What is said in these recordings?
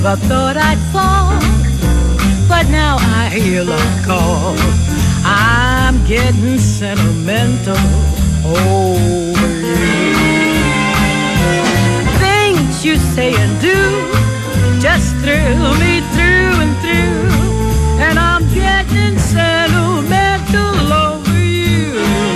I thought I'd fall, but now I hear love call. I'm getting sentimental over you. Things you say and do just thrill me through and through, and I'm getting sentimental over you.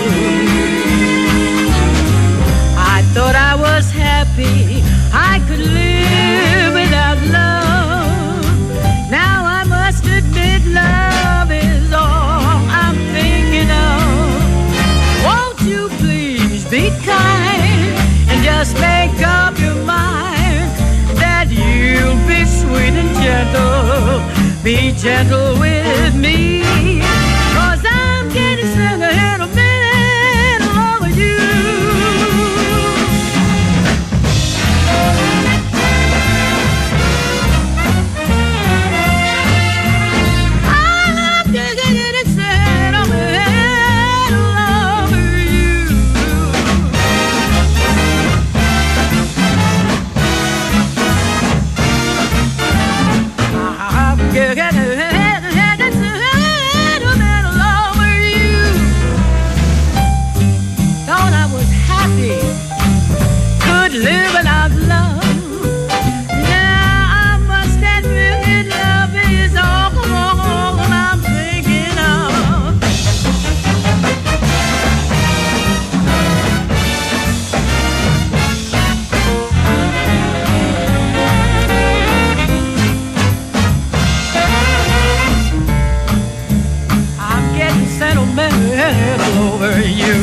I thought I was happy, I could live without love. Now I must admit love is all I'm thinking of. Won't you please be kind and just make up your mind that you'll be sweet and gentle. Be gentle with me, 'cause I'm getting sentimental over you. I'm getting sentimental over you. I'm getting sentimental over you. Thought I was happy, could live without love. Now I must admit love is all I'm thinking of. I'm getting sentimental over you.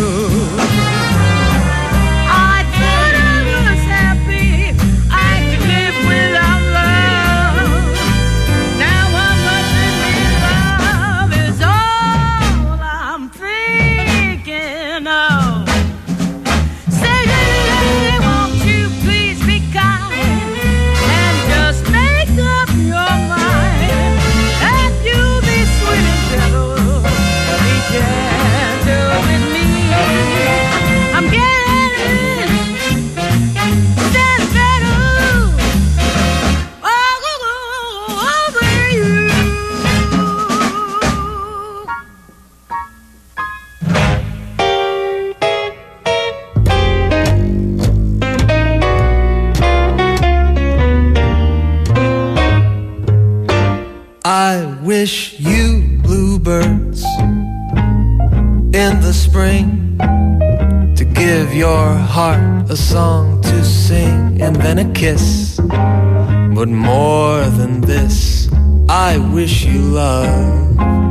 I thought I was happy, I could live without love. Now I must admit love is all I'm thinking of. Say, won't you please be kind and just make up your mind that you'll be sweet and gentle. Be gentle with me. I'm getting sentimental over you. I wish you bluebirds in the spring to give your heart a song to sing and then a kiss. But more than this, I wish you love.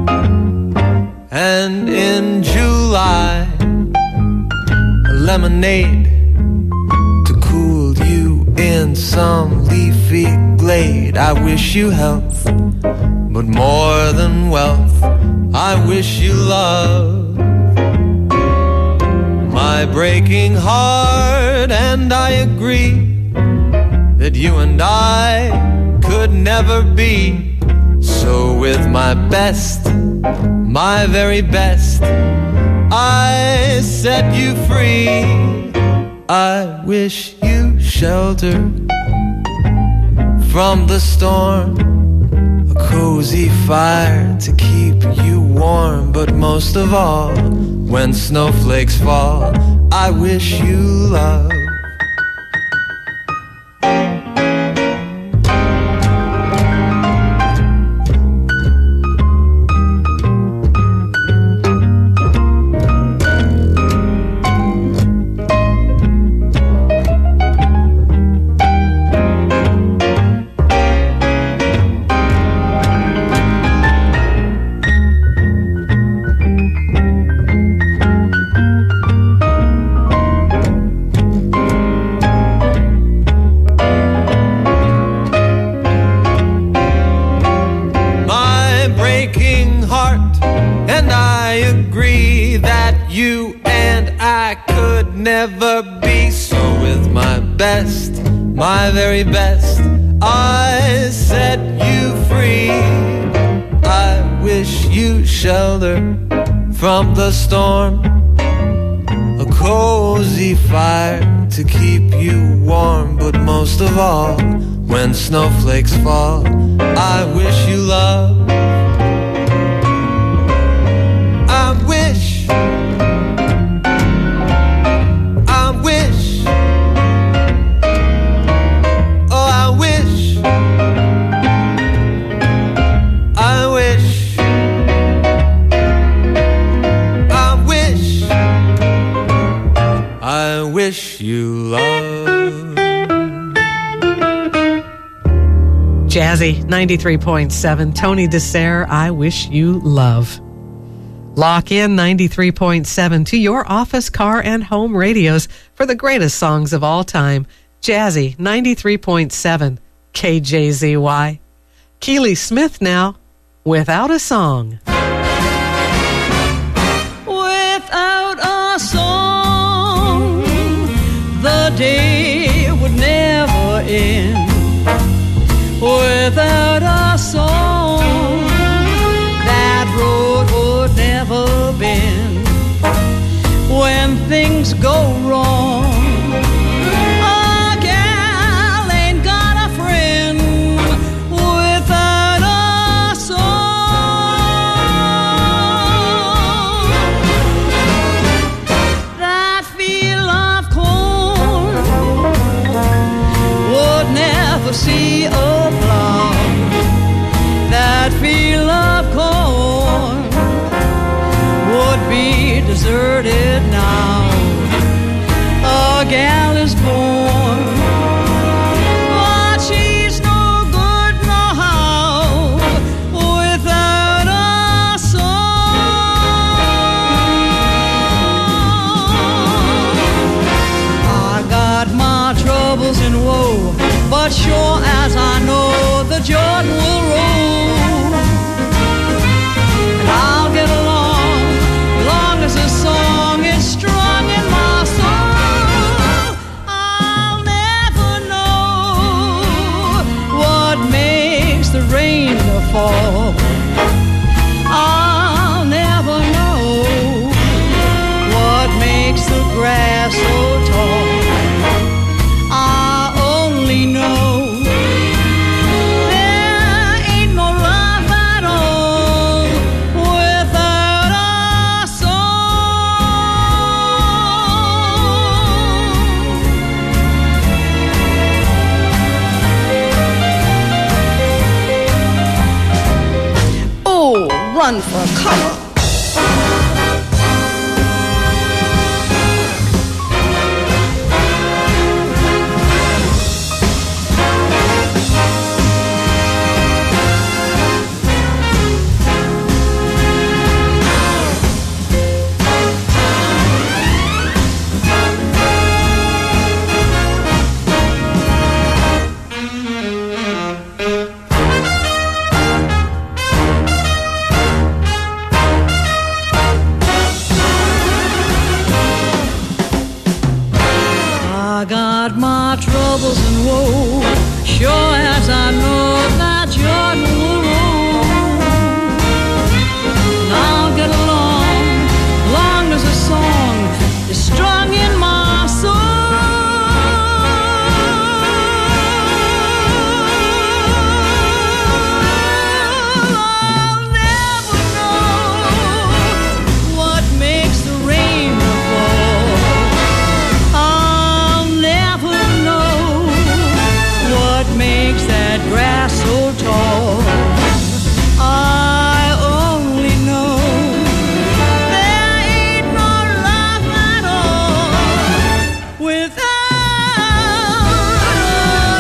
And in July, a lemonade to cool you in some leafy glade. I wish you health, but more than wealth, I wish you love. My breaking heart and I agree that you and I could never be. So with my best, my very best, I set you free. I wish you shelter from the storm, a cozy fire to keep you warm. But most of all, when snowflakes fall, I wish you love. Never be. So with my best, my very best, I set you free. I wish you shelter from the storm, a cozy fire to keep you warm. But most of all, when snowflakes fall. I wish you love. I wish. I wish. Oh, I wish. I wish. I wish. I wish you love. Jazzy, 93.7. Tony DeSere, I wish you love. Lock in 93.7 to your office, car, and home radios for the greatest songs of all time. Jazzy, 93.7. KJZY. Keely Smith now, Without a Song. Without a song, the day would never end. Without a song, that road would never bend. When things go wrong, a gal ain't got a friend without a song. That field of corn would never see a that field of corn would be deserted now. A gal is born, but she's no good no how without a song. I got my troubles and woe, but sure as I know the Jordan will roll, and I'll get along long as the song is strong in my soul. I'll never know what makes the rain fall. I'll never know what makes the grass so tall. I only know run for cover. Troubles and woe, sure as I know that Jordan will roll, and I'll get along long as a song is strung in my soul. I'll never know what makes the rain fall. I'll never what makes that grass so tall. I only know there ain't no love at all without a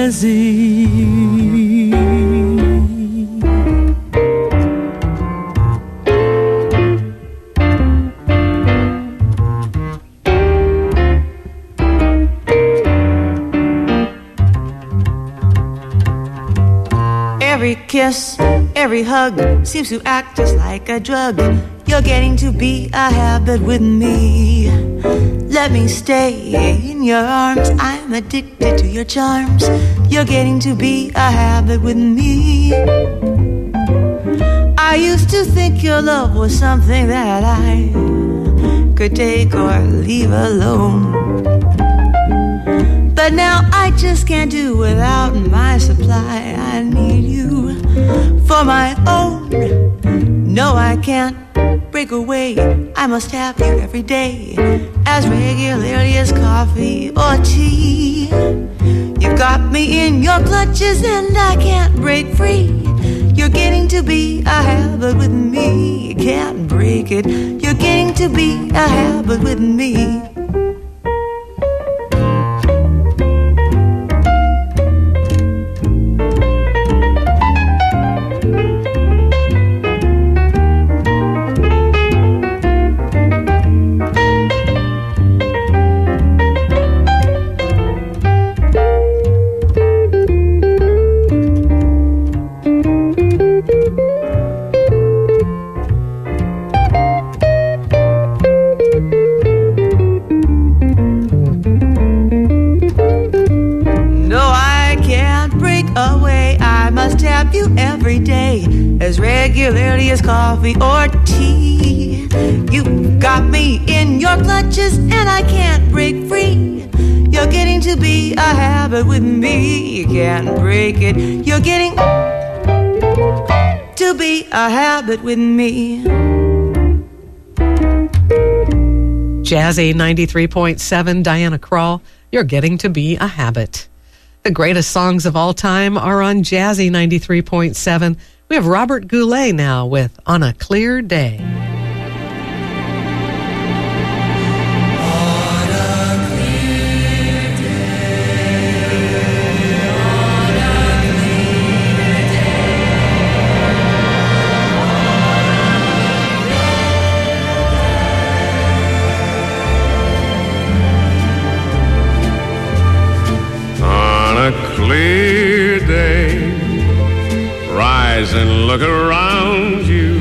busy. Every kiss, every hug seems to act just like a drug. You're getting to be a habit with me. Let me stay in your arms. I'm addicted to your charms. You're getting to be a habit with me. I used to think your love was something that I could take or leave alone. But now I just can't do without my supply. I need you for my own. No, I can't break away. I must have you every day, as regularly as coffee or tea. You've got me in your clutches and I can't break free. You're getting to be a habit with me. You can't break it. You're getting to be a habit with me. As regularly as coffee or tea. You've got me in your clutches and I can't break free. You're getting to be a habit with me. You can't break it. You're getting to be a habit with me. Jazzy 93.7, Diana Krall, you're getting to be a habit. The greatest songs of all time are on Jazzy 93.7. We have Robert Goulet now with On a Clear Day. Clear day, rise and look around you,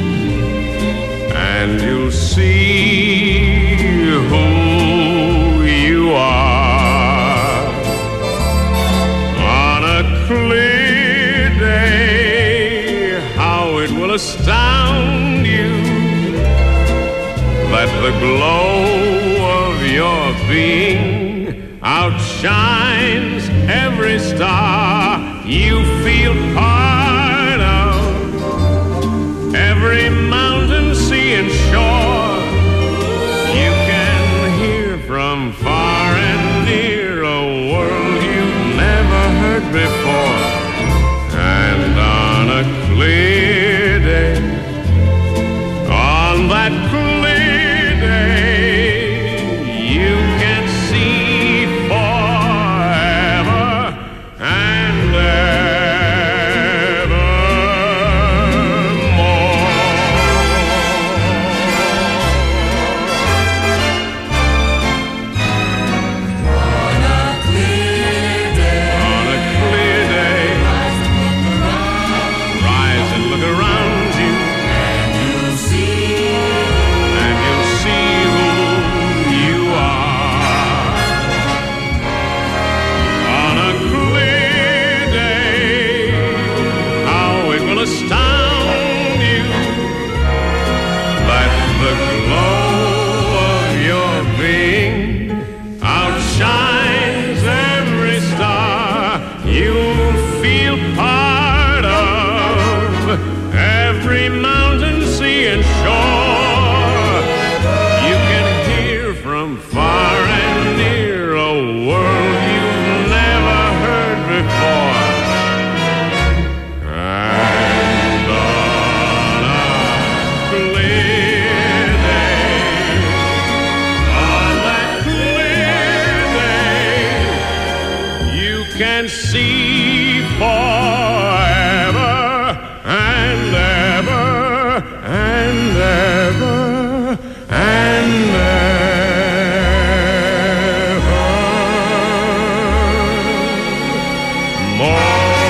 and you'll see who you are. On a clear day, how it will astound you that the glow of your being outshines every star you feel part of, every mountain, sea, and shore. You can hear from far and near a world you've never heard before. And on a clear day, on that clear day, you can see on a clear day, forever and ever and ever and ever more.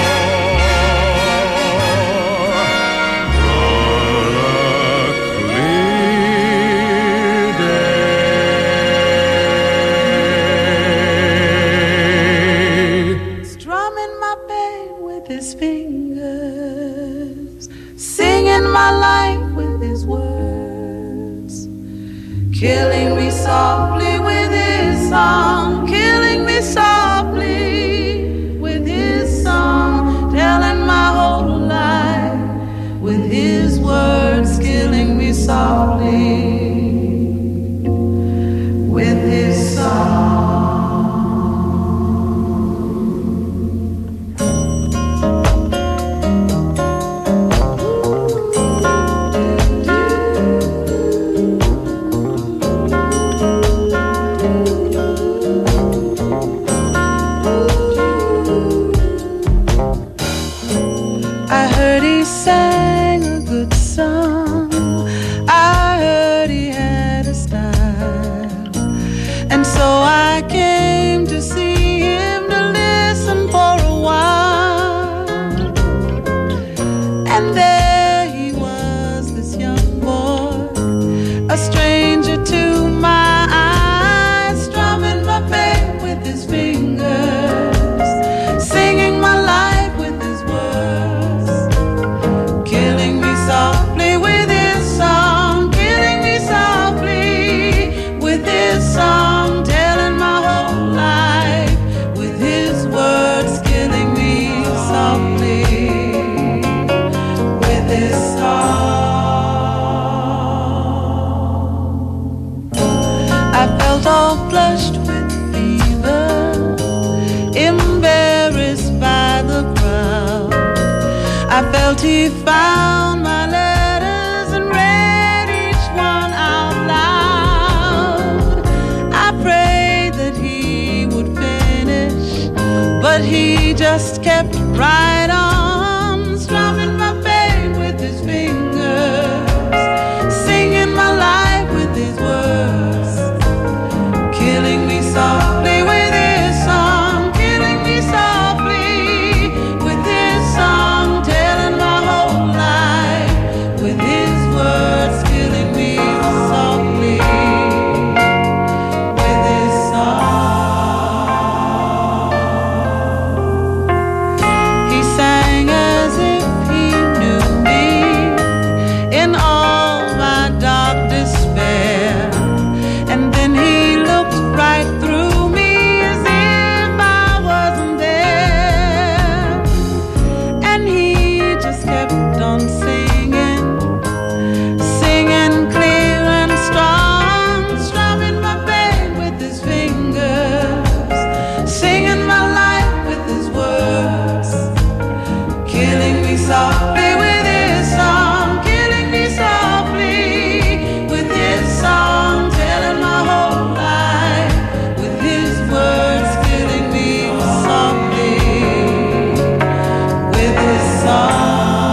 Killing me softly with his song, killing me softly with his song, telling my whole life with his words, killing me softly with his song. Sang a good song. I heard he had a style, and so I came to see him to listen for a while. And there he was, this young boy, a stranger to my eyes, strumming my bass with his fingers, singing my life with his words, killing me softly with his song, killing me softly with his song, telling my whole life with his words, killing me softly with his song. I felt all flushed with fever, embarrassed by the crowd. I felt he found my letters and read each one out loud. I prayed that he would finish, but he just kept right on, strumming my bass with his fingers, singing my life with his words, killing me softly with his song, killing me softly with his song, telling my whole life with his words, killing me softly with his song. He sang as if he knew me in all my dark despair, and then he looked right through me as if I wasn't there, and he just kept on singing, singing clear and strong, strumming my bass with his fingers, singing my life with his words, killing me softly with his song, killing me softly with his song, telling my whole life with his words, killing me softly with his song.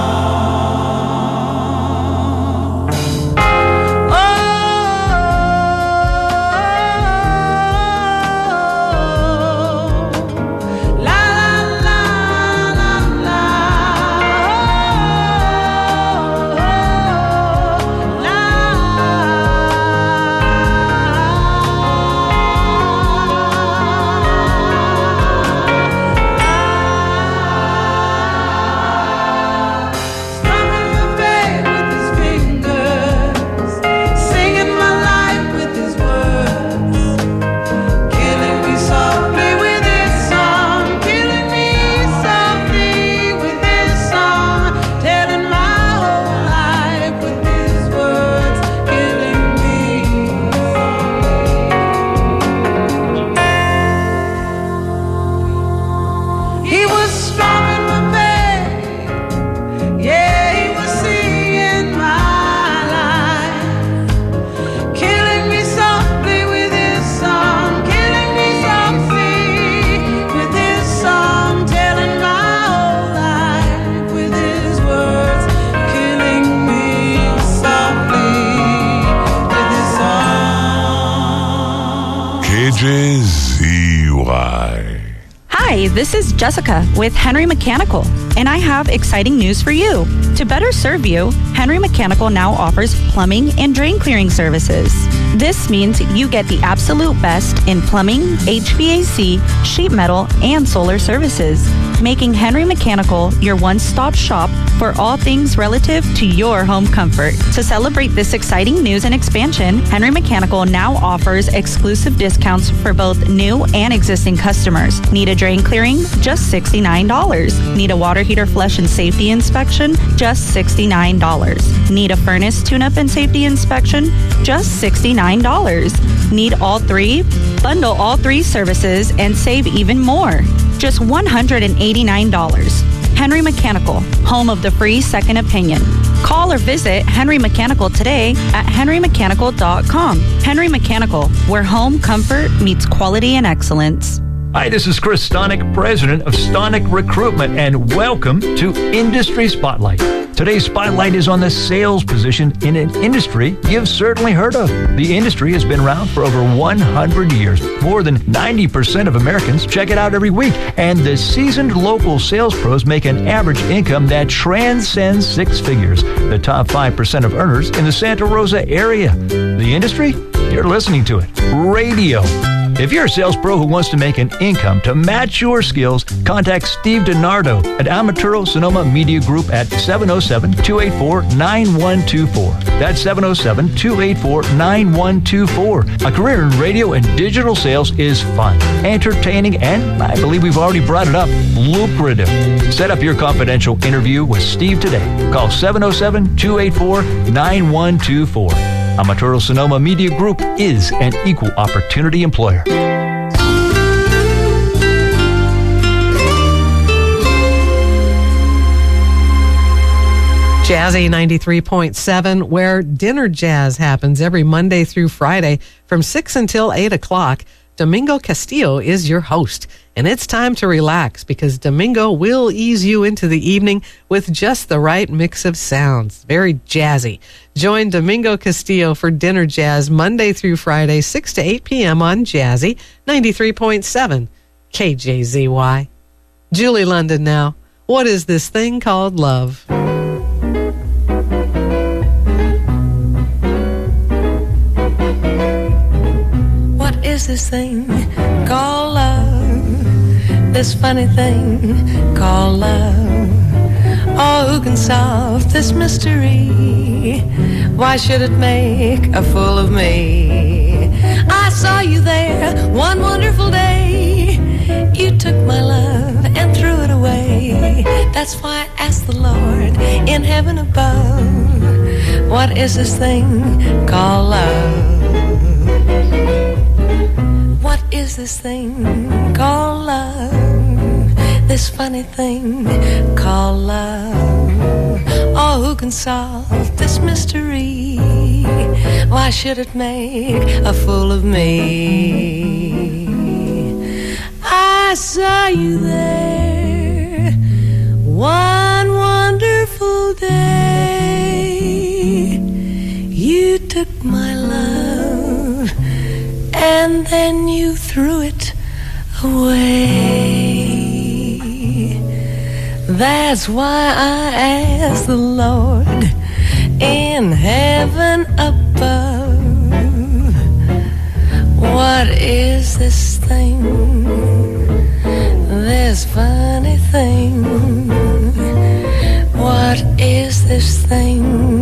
Oh, la la la la la. this is Jessica with Henry Mechanical, and I have exciting news for you. To better serve you, Henry Mechanical now offers plumbing and drain clearing services. This means you get the absolute best in plumbing, HVAC, sheet metal, and solar services, making Henry Mechanical your one-stop shop for all things relative to your home comfort. To celebrate this exciting news and expansion, Henry Mechanical now offers exclusive discounts for both new and existing customers. Need a drain clearing? Just $69. Need a water heater flush and safety inspection? Just $69. Need a furnace tune-up and safety inspection? Just $69. Need all three? Bundle all three services and save even more. Just $189. Henry Mechanical, home of the free second opinion. Call or visit Henry Mechanical today at henrymechanical.com. Henry Mechanical, where home comfort meets quality and excellence. Hi, this is Chris Stonick, president of Stonick Recruitment, and welcome to Industry Spotlight. Today's spotlight is on the sales position in an industry you've certainly heard of. The industry has been around for over 100 years. More than 90% of Americans check it out every week, and the seasoned local sales pros make an average income that transcends six figures. The top 5% of earners in the Santa Rosa area. The industry? You're listening to it. Radio. If you're a sales pro who wants to make an income to match your skills, contact Steve DiNardo at Amaturo Sonoma Media Group at 707-284-9124. That's 707-284-9124. A career in radio and digital sales is fun, entertaining, and I believe we've already brought it up, lucrative. Set up your confidential interview with Steve today. Call 707-284-9124. Amaturo Sonoma Media Group is an equal opportunity employer. Jazzy 93.7, where dinner jazz happens every Monday through Friday from 6 until 8 o'clock. Domingo Castillo is your host, and it's time to relax because Domingo will ease you into the evening with just the right mix of sounds. Very jazzy. Join Domingo Castillo for Dinner Jazz Monday through Friday, 6 to 8 p.m. on Jazzy 93.7 KJZY. Julie London now. What is this thing called love? Is this thing called love, this funny thing called love? Oh, who can solve this mystery? Why should it make a fool of me? I saw you there one wonderful day. You took my love and threw it away. That's why I asked the Lord in heaven above, what is this thing called love? What is this thing called love? This funny thing called love. Oh, who can solve this mystery? Why should it make a fool of me? I saw you there one wonderful day. You took my love and then you threw it away. That's why I asked the Lord in heaven above, what is this thing, this funny thing? What is this thing